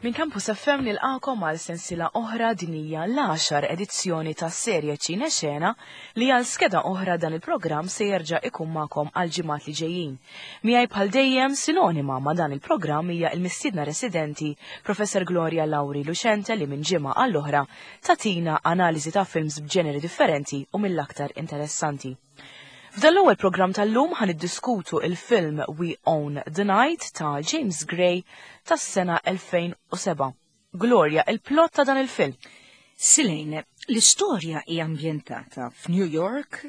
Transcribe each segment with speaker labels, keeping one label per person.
Speaker 1: Min Campus FM nilqakom għal sensila oħra dinija l-10 edizzjoni ta' serje Ċina Xena li għal skeda oħra dan il-programm se jerġa' ikun magħkom għal ġimgħat li ġejjin. Miegħi bħal dejjem sinonima ma' dan il-programm hija l-mistiedna residenti Professor Gloria Lauri Lucente li minn ġimgħa għall-oħra tatina analiżi ta' films b'ġeneri differenti u mill-aktar interessanti. F'dan l-ewwel programm tal-lum ħan iddiskutu il-film We Own the Night ta' James Gray tas-sena 2007. Gloria, il-plot ta' dan il-film.
Speaker 2: Silejne, l-istorja hija ambjentata f'New York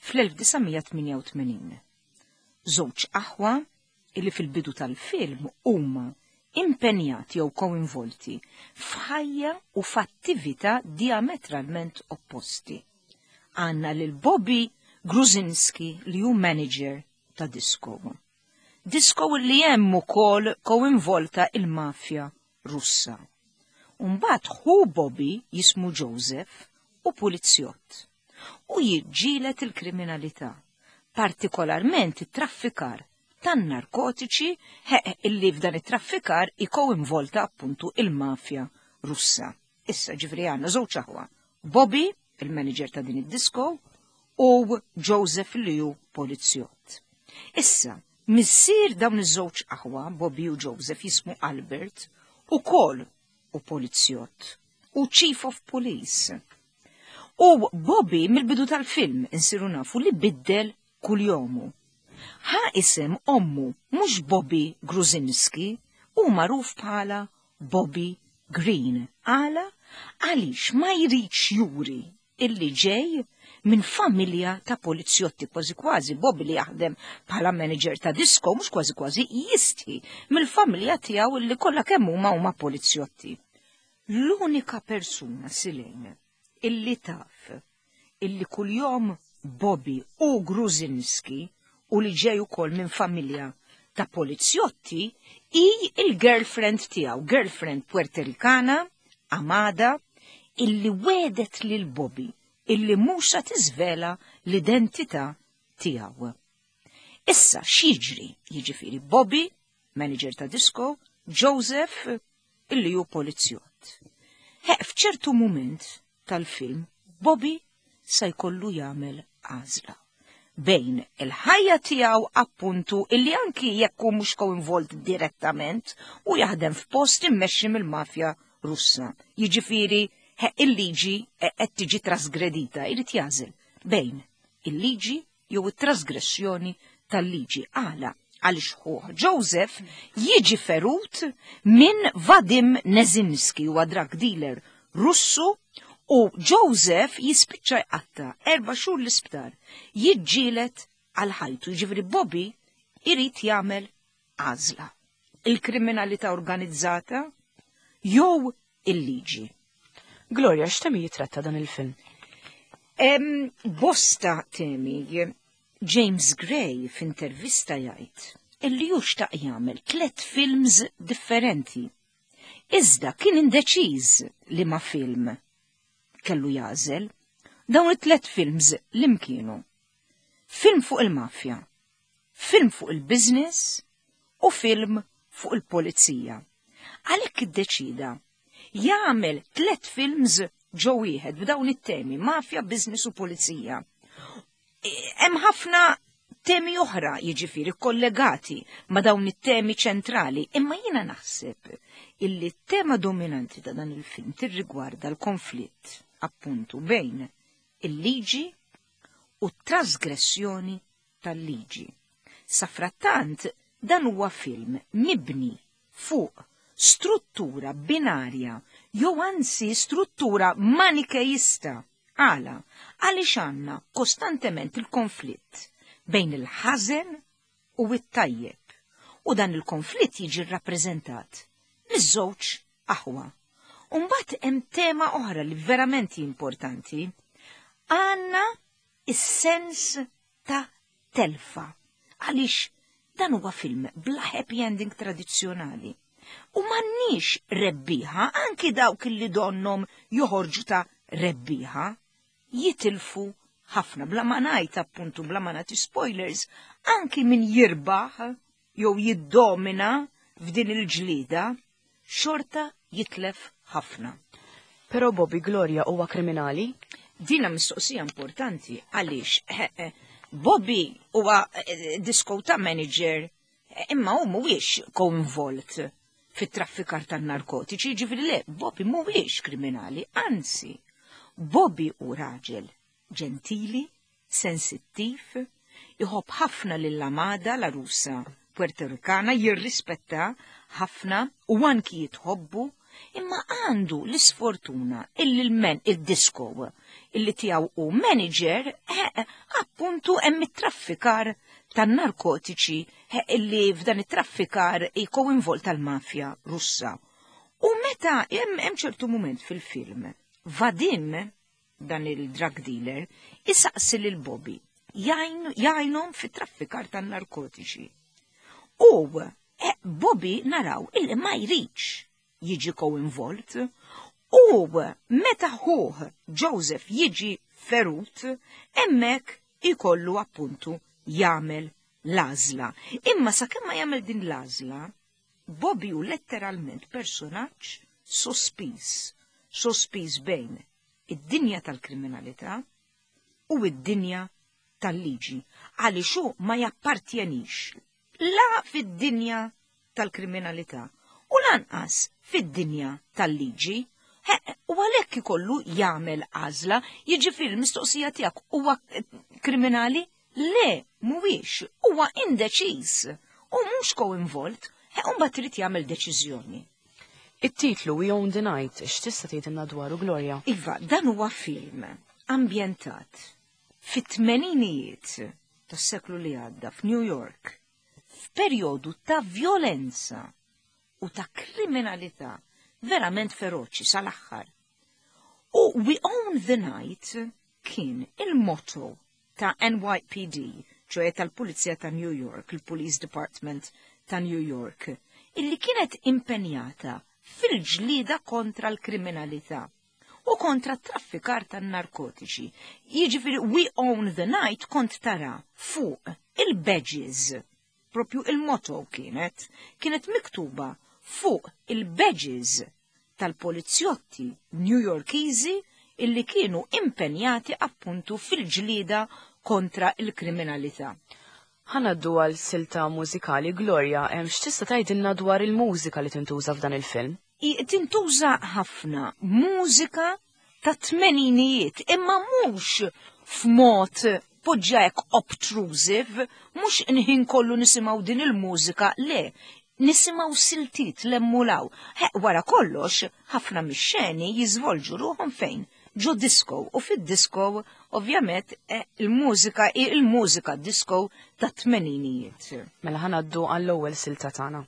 Speaker 2: fl-1988. Żewġ aħwa illi fil-bidu tal-film huma impenjati jew koinvolti f'ħajja u f'attività diametralment opposti. Għandna lil Bobby Gruzinski li hu manager ta' disco. Disco li hemm ukoll koinvolta il-mafja Russa. Mbagħad hu Bobby jismu Joseph u pulizzjott. U jiġġielet il-kriminalità, partikolarment it-traffikar tan-narkotiċi illi f'dan it-traffikar ikoinvolta appuntu il-mafja Russa. Issa ġifri għandna żewġ aħwa. Bobby, il-manager ta' din id-disco, u Joseph li hu polizzjott. Issa, missier dawn iż-żewġ aħwa, Bobby u Joseph jismu Albert, ukoll u polizzjott, u chief of police. U Bobby mill-bidu tal-film insiru nafu li biddel kuljomu. Ħa isem ommu mhux Bobby Gruzinski u magħruf bħala Bobby Green. Għaliex ma jridx juri illi ġej minn familja ta' polizjotti kważi Bobby li jaħdem bħala manager ta' disco mhux kważi jisti mill-familja tiegħu illi kollha kemm huma polizjotti. L-unika persuna Silejne illi taf illi kuljom Bobby u Gruzinski u li ġej ukoll minn familja ta' polizjotti hi il-girlfriend tiegħu, girlfriend Puertoricana, Amada, illi wedet lil Bobby illi mhux se tiżvela l-identità tiegħu. Issa x'jiġri? Jiġifieri Bobby, manager ta' disco, Joseph illi hu polizzjott. F'ċertu mument tal-film Bobby se jkollu jagħmel għażla bejn il-ħajja tiegħu appuntu illi anki jekk hu mhux koinvolt direttament u jaħdem f'post immexxi mill-mafja Russa. Jiġifieri il-liġi qed tiġi trasgredita, irid jażel bejn il-liġi jew it-trasgressjoni tal-liġi. Għaliex ħuh Joseph jiġi ferut minn Vadim Nezinski huwa drug dealer Russu u Joseph jispiċċa jqatta 4 xhur l-isptar jiġġielet għal ħajtu. Jiġifieri Bobby irid jagħmel għażla. Il-kriminalità organizzata jew il-liġi.
Speaker 1: Gloria, x'temi jitratta dan il-film?
Speaker 2: Bosta temi. James Gray f'intervista jgħid illi hu xtaq jagħmel 3 films differenti. Iżda kien indeċiż li ma' film kellu jażel dawn it-3 films li mkienu. Film fuq il-mafja, film fuq il-business u film fuq il-polizija. Għalhekk iddeċida jagħmel 3 films ġo wieħed b'dawn it-temi, mafja, business u pulizija. Hemm ħafna temi oħra jiġifieri kollegati ma' dawn it-temi ċentrali, imma jiena naħseb illi t-tema dominanti ta' dan il-film tirrigwarda l-konflitt appuntu bejn il-liġi u t-trasgressjoni tal-liġi. Safrattant dan huwa film mibni fuq struttura binarja, jew anzi struttura manikejista. Għaliex għandna kostantement il-konflitt bejn il-ħażen u it-tajjeb. U dan il-konflitt jiġi rrappreżentat miż-żewġ aħwa. U mbagħad hemm tema oħra li verament importanti. Għandna is-sens ta' telfa. Għaliex dan huwa film bla happy ending tradizzjonali. U m'għandniex rebbieħa, anki dawk li donnom joħorġu ta' rebbieħa, jitilfu ħafna bla ma ngħid appuntu bla ma nagħti spoilers, anki min jirbaħ jew jiddomina f'din il-ġlida xorta jitlef ħafna.
Speaker 1: Pero Bobby Gloria huwa kriminali?
Speaker 2: Dina mistoqsija importanti għaliex Bobby huwa disco manager imma hu mhuwiex coinvolt fit-traffikar tan-narkotiċi, ġifieri le, Bobby mhuwiex kriminali, anzi, Bobby hu raġel ġentili, sensittiv, iħobb ħafna lill-amada la russa Puertoricana, jirrispetta ħafna u anki jitħobbu, imma għandu l-isfortuna illi l-men id-disco illi tiegħu u manager appuntu hemm it-traffikar tan-narkotiċi illi f'dan it-traffikar jkoinvolt tal-mafja Russa. U meta hemm ċertu mument fil-film, Vadim, dan il-drug dealer, isaqsi lil Bobby jgħinhom fit-traffikar tan-narkotiċi. U Bobby naraw illi ma jridx jiġi coinvolt, u meta ħuħ Joseph jiġi ferut, emmek ikollu appuntu jagħmel l-għażla. Imma sakemm ma jagħmel din l-għażla, Bobby hu letteralment personaġġ sospiż bejn id-dinja tal-kriminalità u id-dinja tal-liġi, għaliex hu ma jappartjenix la fid-dinja tal-kriminalità u lanqas fid-dinja tal-liġi, u għalhekk ikollu jagħmel għażla, jiġifieri l-mistoqsija tiegħek huwa kriminali? Le, mhuwiex, huwa indeċiż u mhux coinvolt, u mbagħad trid jagħmel deċiżjoni.
Speaker 1: It-titlu We Own the Night, x'tista' tgħidilna dwaru, Gloria?
Speaker 2: Iva, dan huwa film ambjentat fit-tmeninijiet tas-seklu li għadda f'New York, f'perjodu ta' violenza u ta' kriminalità verament feroċi sal-aħħar. U We Own the Night kien il-motto ta' NYPD, ċoħe tal-Pulizija ta' New York, il-Police Department ta' New York, illi kienet impenjata fil-ġlida kontra l-kriminalità u kontra traffikar tan-narkotiċi. Jiġifieri We Own the Night kont tara fuq il-badges, propju il-motto kienet miktuba fuq il-badges tal-polizjotti New Yorkiżi illi kienu impenjati appuntu fil-ġlida kontra il-kriminalità.
Speaker 1: Ħanaddu għal silta mużikali, Gloria, x'tista' tgħidilna dwar il-mużika li tintuża f'dan il-film?
Speaker 2: Tintuża ħafna mużika ta' tmeninijiet, imma mhux f'mod poġġek obtrusive, mhux inħin kollu nisimgħu din il-mużika, le, nisimgħu siltiet l-emmulaw. Wara kollox, ħafna mix-xeni jiżvolġu ruhom fejn? Ġo disco, u fid-disco, ovvjament, il-mużika disco ta' tmeninijiet.
Speaker 1: Mela ħanaddu għall-ewwel silta tagħna.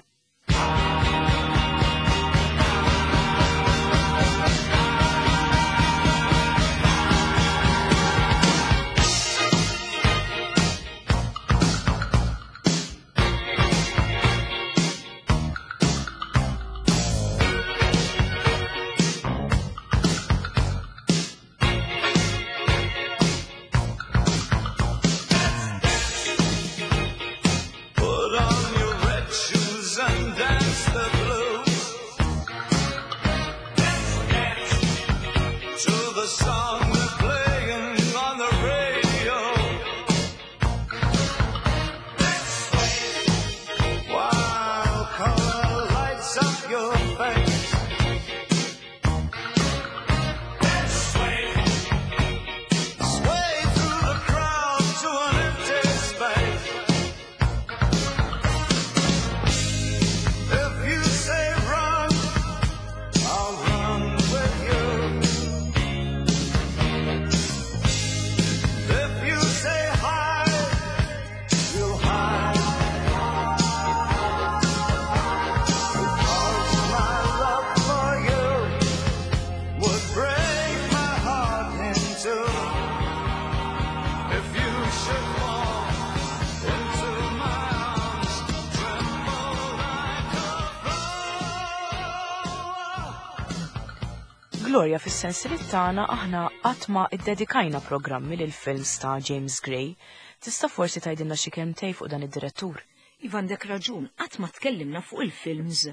Speaker 1: Gloria, fis-sens li tagħna aħna qatt ma iddedikajna programmi lil films ta' James Gray. Tista' forsi tgħidilna xi kemmtej fuq dan id-direttur?
Speaker 2: Iva, għandek raġun, qatt ma tkellimna fuq il-films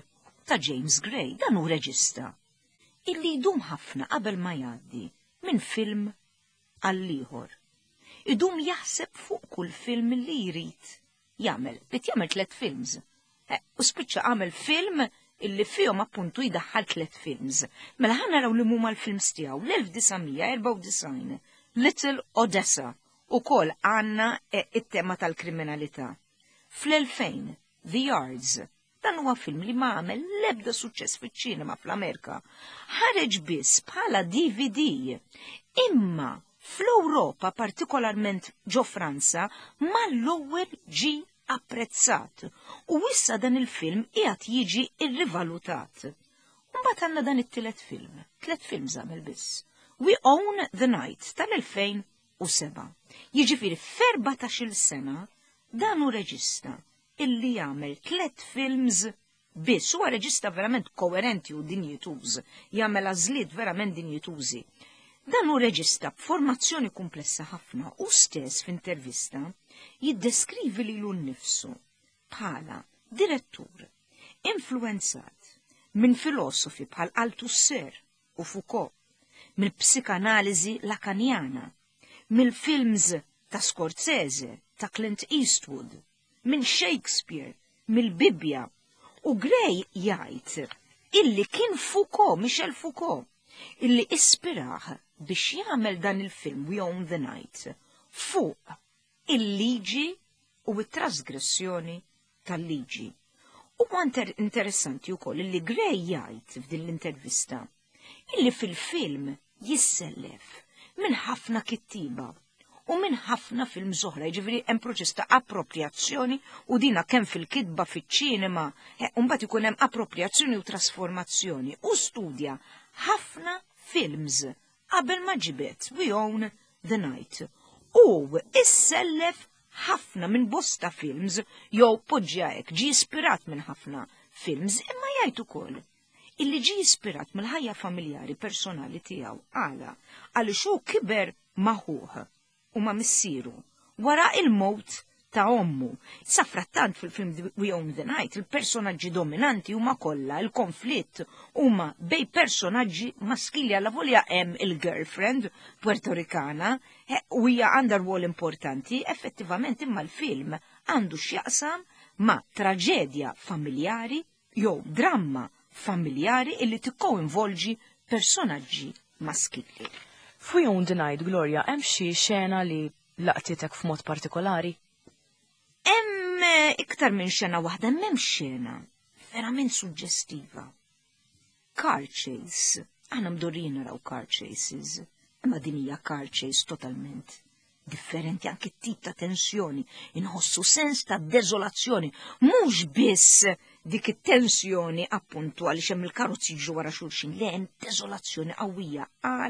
Speaker 2: ta' James Gray, dan hu reġista illi jdum ħafna qabel ma jgħaddi minn film għall-ieħor. Idum jaħseb fuq kull film li jrid jagħmel, li jagħmel 3 films. U spiċċa għamel film illi fihom appuntu jdaħħal 3 films. Mela ħa naraw li huma l-films tiegħu l-1994 Little Odessa ukoll għandna it-tema tal-kriminalità. Fl-2000 The Yards, dan huwa film li ma għamel l-ebda suċċess fiċ-ċinema fl-Amerika. Ħareġ biss bħala DVD. Imma fl-Ewropa, partikolarment ġo Franza, mal-ewwel ġi apprezzat. U issa dan il-film qiegħed jiġi irrivalutat. Mbagħad għandna dan it-tielet film. 3 films għamel biss. We Own the Night tal-2007. Jiġifieri f'14-il sena dan hu reġista illi jagħmel 3 films biss. Huwa reġista verament koerenti u dinjituż, jagħmel għażliet verament dinjitużi. Dan hu reġista b'formazzjoni komplessa ħafna u stess f'intervista jiddeskrivi lilu nnifsu bħala direttur influenzat minn filosofi bħal Althusser u Foucault, mill-psikanaliżi lakanjana, mill-films ta' Scorsese, ta' Clint Eastwood, minn Shakespeare, mill-Bibja. U Gray jgħid illi kien Foucault, Michel Foucault, illi ispiraħ biex jagħmel dan il-film We Own the Night fuq il-liġi u it-trasgressjoni tal-liġi. U interessanti wkoll illi Gray jgħid f'din l-intervista illi fil-film jissellef minn ħafna kittiba u minn ħafna film oħra, jiġifieri hemm proċess ta' appropriazzjoni u dina kemm fil-kitba fiċ-ċinema, mbagħad ikun hemm appropriazzjoni u trasformazzjoni u studja ħafna films qabel ma ġibet We Own the Night. U issellef ħafna minn bosta films jew poġġja hekk ġi ispirat minn ħafna films, imma jgħid ukoll illi ġi ispirat mill-ħajja familjari personali tiegħu għaliex hu kiber maħuħ u ma' missieru wara il-mowt ta' ommu. Sa frattant fil-film We Own the Night il-personaġġi dominanti huma kollha il-konflitt huma bej personaġġi maskili alla volja hemm il-girlfriend Puertoricana u hija għandha rwol importanti, effettivament imma l-film għandu x'jaqsam ma' traġedja familjari jew dramma familjari illi tikkoinvolġi personaġġi maskili.
Speaker 1: We Own the Night, Gloria, hemm xi xena li laqtitek f'mod partikolari?
Speaker 2: Hemm iktar minn xena waħda, hemm xena verament suġġestiva. Car chase, aħna mdorrin naraw car chases, imma din hija car chase totalment differenti, anke tip ta' tensjoni, inħossu sens ta' deżolazzjoni, mhux biss dik it-tensjoni appuntu għaliex hemm il-karozzi jiġu wara xulxin, le hemm deżolazzjoni qawwija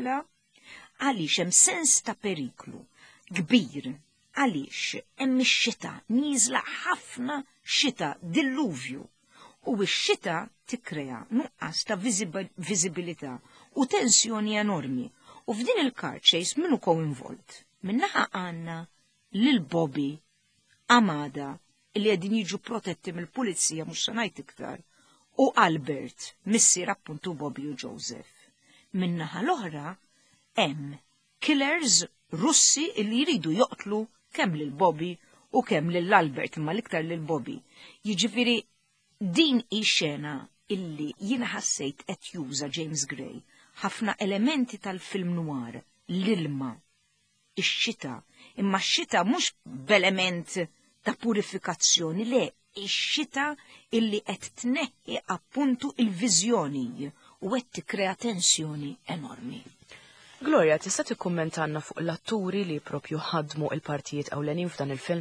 Speaker 2: għaliex hemm sens ta' periklu kbir, għaliex hemm ix-xita nieżla ħafna xita dilluvju u x-xita tikkrea nuqqas ta' viżibilità u tensjoni enormi. U f'din il-car chase minnu involt? Minnaħa għanna lil Bobby, Amada, li għedin jiġu protetti mill-pulizija mux sanajt iktar, u Albert, missier appuntu Bobby u Joseph. Minnaħa l-oħra, hemm killers Russi li jridu joqtlu kemm lil Bobby u kemm lil Albert, imma l-iktar lil Bobby. Jiġifieri din xena illi jiena ħassejt qed juża James Gray ħafna elementi tal-film noir, l-ilma, ix-xita, imma x-xita mhux b'element ta' purifikazzjoni, le, ix-xita illi qed tneħħi appuntu il-viżjoni u qed tikkrea tensjoni enormi.
Speaker 1: Gloria, tista' tikkummentanna fuq l-atturi li propju ħadmu il-partijiet ewlenin f'dan il-film?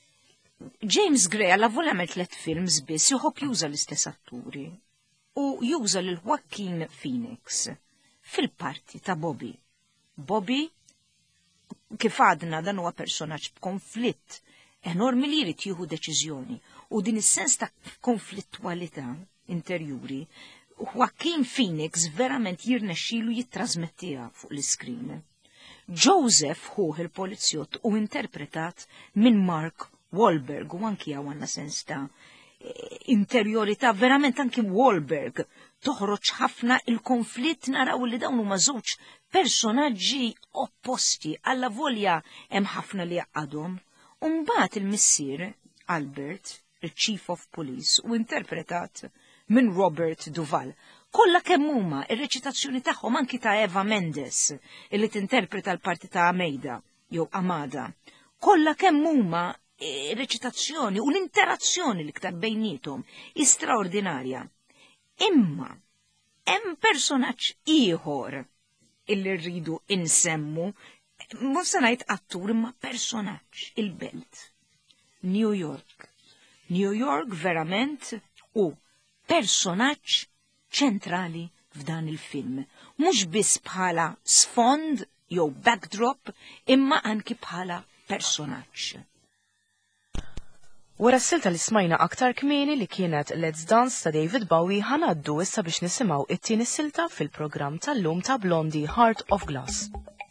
Speaker 2: James Gray għalla volja għamel 3 films biss joħob juża l-istess atturi u juża lil Joaquin Phoenix fil-parti ta' Bobby. Bobby, kif għadna dan huwa personaġġ b'konflitt enormi li jrid jieħu deċiżjoni u din is-sens ta' konflittwalità interjuri Joaquin Phoenix verament jirnexxielu jittrażmettiha fuq l-iskrin. Joseph Huh il-polizzjott u interpretat minn Mark Wahlberg u anki għanna sens ta' interjorità verament anki Wahlberg toħroġ ħafna il-konflitt naraw li dawn huma żewġ personaġġi opposti alla volja hemm ħafna li jaqadhom. U mbagħad il-missier Albert, il-Chief of Police, u interpretat minn Robert Duvall. Kollha kemm huma ir-reċitazzjoni tagħhom anki ta' Eva Mendes illi tinterpreta l-parti ta' Ameda jew Amada. Kollha kemm huma ir-reċitazzjoni u l-interazzjoni l-iktar bejnietom straordinarja. Imma hemm personaġġ ieħor illi rridu insemmu, mhux se ngħid attur imma personaġġ, il-belt. New York. New York verament u personaġġ ċentrali f'dan il-film. Mhux biss bħala sfond jew backdrop, imma anki bħala personaġġ.
Speaker 1: Wara s-silta li smajna aktar kmieni li kienet Let's Dance ta' David Bowie ħanaddu issa biex nisimgħu it-tieni silta fil-programm tal-lum ta' Blondie Heart of Glass.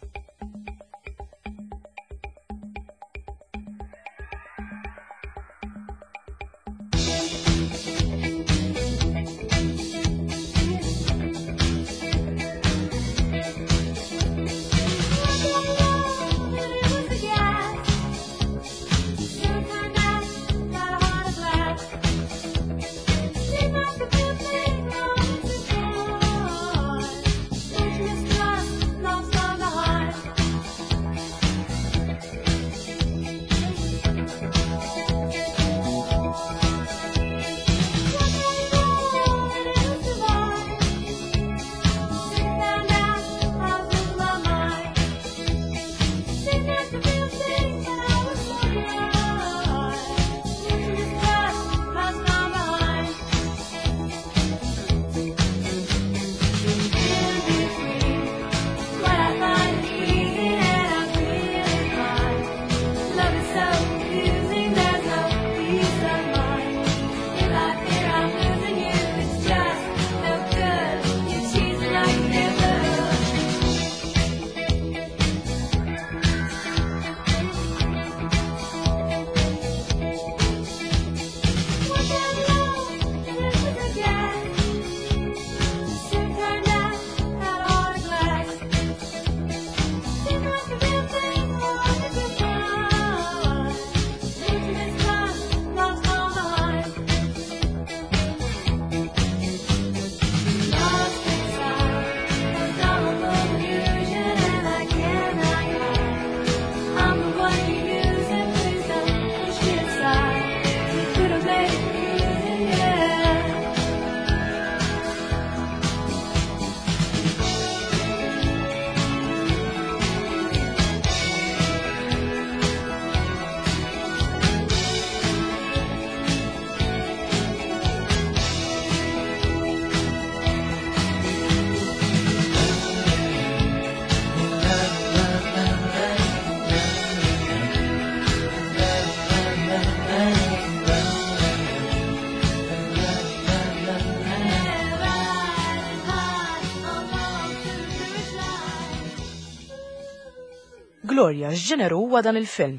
Speaker 1: Gloria, x'ġeneru huwa dan il-film?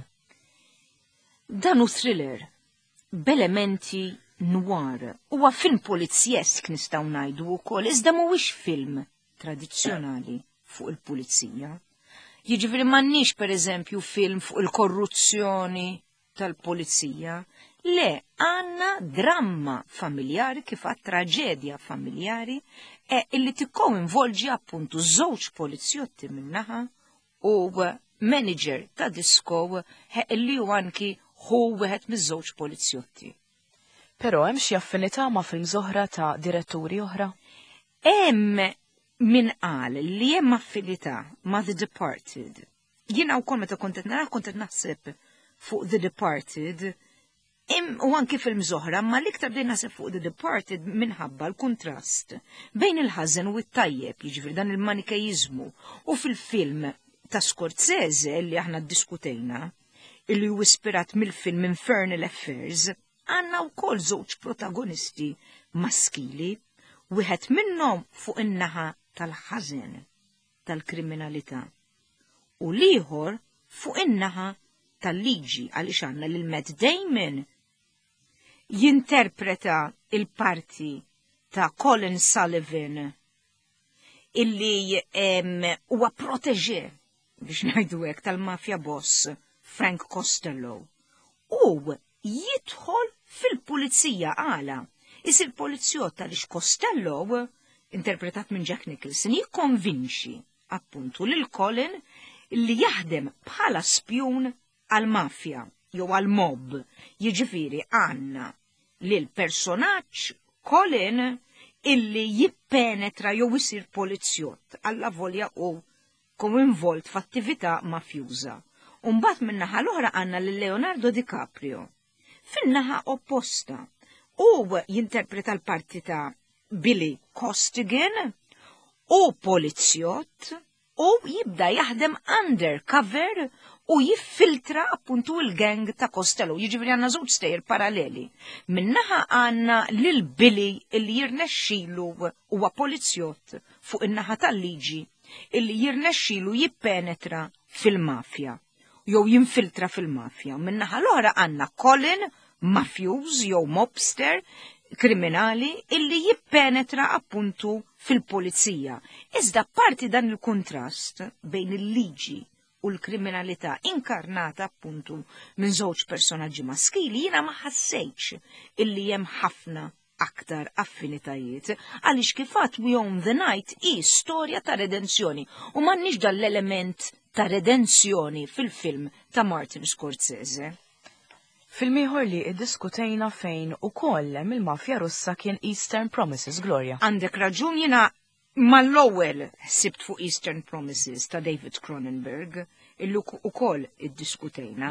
Speaker 2: Dan hu thriller b'elementi noir. Huwa film polizjesk nistgħu ngħidu wkoll, iżda mhuwiex film tradizzjonali fuq il-pulizija. Jiġifieri m'għandniex pereżempju film fuq il-korruzzjoni tal-pulizija. Le, għandna dramma familjari kif għad traġedja familjari illi tikkoinvolġi appuntu żewġ polizjotti minnaħa u manager ta' disko illi hu anki hu wieħed miż-żewġ polizjotti.
Speaker 1: Però hemm xi affinità ma' film oħra ta' diretturi oħra?
Speaker 2: Hemm min qal li hemm affinità ma' The Departed. Jiena wkoll meta kont qed naħseb fuq The Departed, u anki film oħra, ma l-iktar bdejn naħseb fuq The Departed minħabba l-kontrast bejn il-ħażen u t-tajjeb, jiġifieri dan il-manikejizmu, u fil-film ta' Scorsese li aħna ddiskutejna, illi hu ispirat mill-film Infernal Affairs, għandna wkoll żewġ protagonisti maskili, wieħed minnhom fuq in-naħa tal-ħażen, tal-kriminalità, u l-ieħor fuq in-naħa tal-liġi għaliex għandna lil Matt Damon jinterpreta il-parti ta' Colin Sullivan illi huwa proteġe biex ngħidu hekk tal-mafja boss Frank Costello. U jidħol fil-pulizija għala. Isir polizzjott għaliex Costello, interpretat minn Jack Nicholson, jikkonvinċi appuntu lil Colin li jaħdem bħala spjun għal-mafja jew għal-mob. Jiġifieri għandna lil personaġġ Colin illi jippenetra jew isir polizzjott alla volja u koinvolt f'attività mafjuża. Mbagħad min-naħa l-oħra għandna lil Leonardo DiCaprio. Fin-naħa opposta u jinterpreta l-parti ta' Billy Costigan u polizzjott u jibda jaħdem undercover u jiffiltra appuntu il-gang ta' Costello. Jiġifieri għandna żewġ stejjer paralleli. Minnaħa għandna lil Billy illi jirnexxielu huwa polizzjott fuq in-naħa tal-liġi illi jirnexxielu jippenetra fil-mafja jew jinfiltra fil-mafja. Minnaħa l-oħra għandna Colin mafjuż jew mobster kriminali illi jippenetra appuntu fil-pulizija. Iżda parti dan il-kontrast bejn il-liġi u l-kriminalità inkarnata appuntu minn żewġ personaġġi maskili jiena ma ħassejtx illi hemm ħafna aktar affinitajiet għaliex kif għadt We Own the Night hi storja ta' redenzjoni u m'għandniex dan l-element ta' redenzjoni fil-film ta' Martin Scorsese.
Speaker 1: Film ieħor li iddiskutejna fejn ukoll mill-mafja Russa kien Eastern Promises, Gloria.
Speaker 2: Għandek raġun, jiena mal-ewwel ħsibt fuq Eastern Promises ta' David Cronenberg illi ukoll iddiskutejna.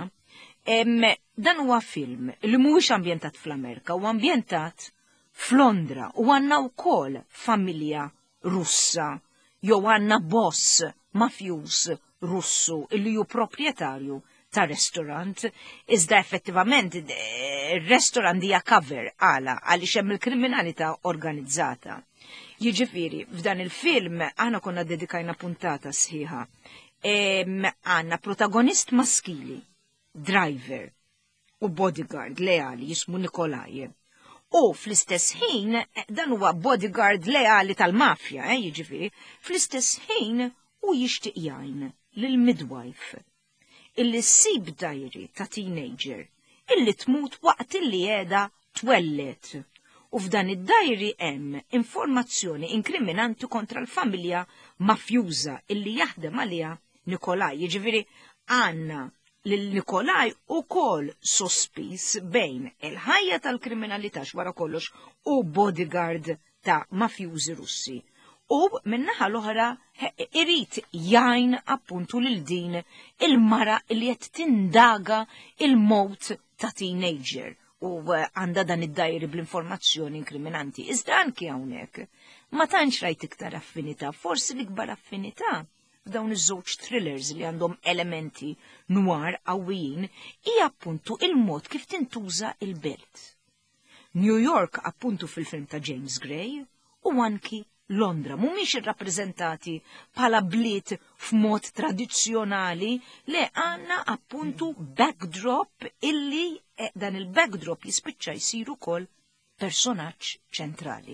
Speaker 2: Dan huwa film li mhuwiex ambjentat fl-Amerika, huwa ambjentat f'Londra u għandna wkoll familja Russa jew għandna boss mafjuż Russu illi hu proprjetarju ta' restaurant, iżda effettivament il-restaurant hija cover għaliex hemm il-kriminalità organizzata. Jiġifieri, f'dan il-film aħna konna dedikajna puntata sħiħa. Għandna protagonist maskili, driver u bodyguard leali jismu Nikolaj. U fl-istess ħin dan huwa bodyguard leali tal-mafja, jiġifieri, fl-istess ħin u jixtieq jgħin lill-midwife illi ssib dajri ta' teenager illi tmut waqt illi qiegħda twellet. U f'dan id-dajri hemm informazzjoni inkriminanti kontra l-familja mafjuża illi jaħdem għaliha Nikolaj. Jiġifieri għandna lil Nikolaj ukoll sospiż bejn il-ħajja tal-kriminalità x'wara kollox u bodyguard ta' mafjużi Russi. U minnaħa l-oħra irid jgħin appuntu lil din il-mara li qed tindaga il-mowt ta' teenager u għandha dan id-dajri bl-informazzjoni inkriminanti. Iżda anki hawnhekk ma tantx rajt iktar affinità, forsi l-ikbar affinità f'dawn iż-żewġ thrillers li għandhom elementi noir qawwijin hija appuntu il-mod kif tintuża il-belt. New York appuntu fil-film ta' James Gray u anki Londra mhumiex irrappreżentati bħala bliet f'mod tradizzjonali li għandna appuntu backdrop illi dan il-backdrop jispiċċa jsir ukoll personaġġ ċentrali.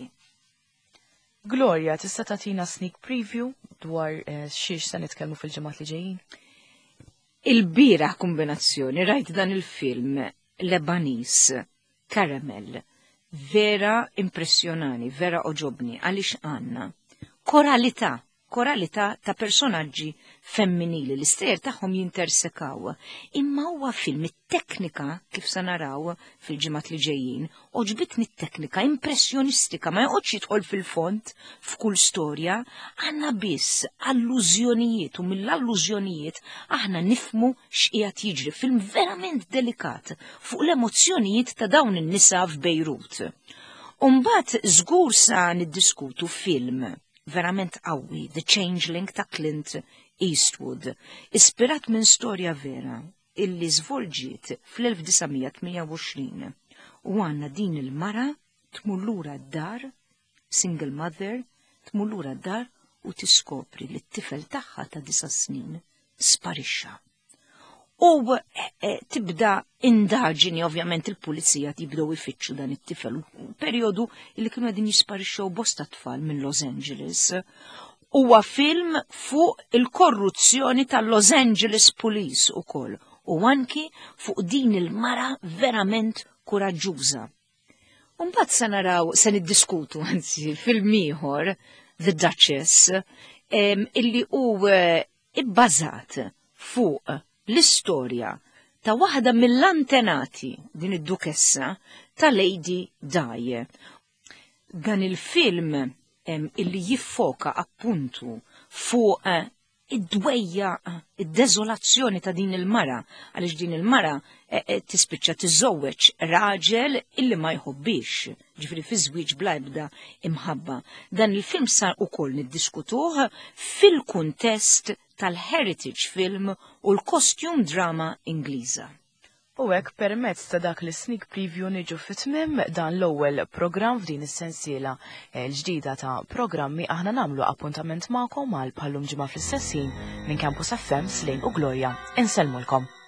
Speaker 1: Gloria, tista' tagħtina sneak preview dwar xiex se nitkellmu fil-ġimgħat li ġejjin?
Speaker 2: Il-bieraħ kombinazzjoni rajt dan il-film Lebanese Caramel. Vera impressjonani, vera oġobni, għaliex għandna koralità ta' personaġġi femminili li stejjer tagħhom jintersekaw. Imma huwa film it-teknika kif se naraw fil-ġimgħat li ġejjin, oġbitni t-teknika impressjonistika ma joqgħodx jidħol fil-font f'kull storja, għandna biss allużjonijiet u mill-allużjonijiet aħna nifmu x'qiegħed jiġri. Film verament delikat fuq l-emozzjonijiet ta' dawn in-nisa f'Bejrut. U mbagħad żgur sa niddiskutu film verament qawwi, The Changeling ta' Clint Eastwood, ispirat minn storja vera illi żvolġiet fl-1928 u għandna din il-mara tmullura d-dar, single mother, tmullura d-dar u tiskopri li t-tifel tagħha ta' 9 snin sparixxa. U tibda indaġini, ovvjament il-pulizija tibdew ifittxu dan it-tifel. Periodu li kienu għedin jisparixxew bosta tfal minn Los Angeles. Huwa film fuq il-korruzzjoni tal-Los Angeles Police ukoll. U anki fuq din il-mara verament kuraġġuża. Mbagħad se naraw, se niddiskutu anzi film ieħor, The Duchess, illi hu ibbażat fuq l-istorja ta' waħda mill-antenati din id-dukessa ta' Lady Di. Dan il-film illi jiffoka appuntu fuq id-dwejja, id-deżolazzjoni ta' din il-mara, għaliex din il-mara tispiċċa tiżżewweġ raġel illi ma jħobbix, ġifieri fi żwieġ bla ebda imħabba. Dan il-film sar ukoll niddiskutuh fil-kuntest tal-heritage film u l-costume drama Ingliża.
Speaker 1: U hekk permezz ta' dak li sneak preview niġu fit-tmiem dan l-ewwel programm f'din is-sensiela l-ġdida ta' programmi aħna nagħmlu appuntament magħkom għal bħallum ġimgħa fl-istess ħin minn Campus FM Slejn u Glorja. Insellmulkom.